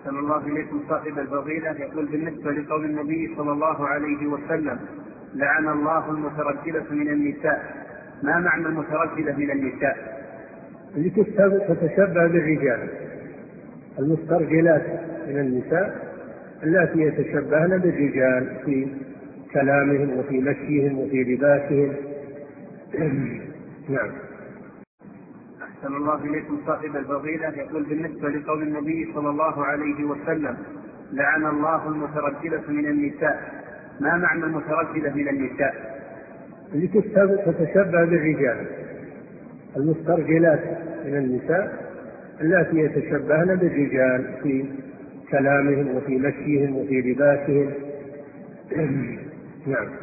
أحسن الله إليكم صاحب الفضيلة. يقول بالنسبة لقول النبي صلى الله عليه وسلم لعن الله المترجلة من النساء، ما معنى المترجلة من النساء؟ اللي تتشبه بالرجال، المسترجلات من النساء التي يتشبهن بالرجال في كلامهم وفي مشيهم وفي لباسهم. نعم. أحسن الله إليكم صاحب الفضيلة. يقول بالنسبة لقول النبي صلى الله عليه وسلم لعن الله المترجلة من النساء، ما معنى المترجلة من النساء؟ اللي تتشبه بالرجال، المسترجلات من النساء التي يتشبهن بالرجال في كلامهم وفي مشيهم وفي لباسهم. نعم.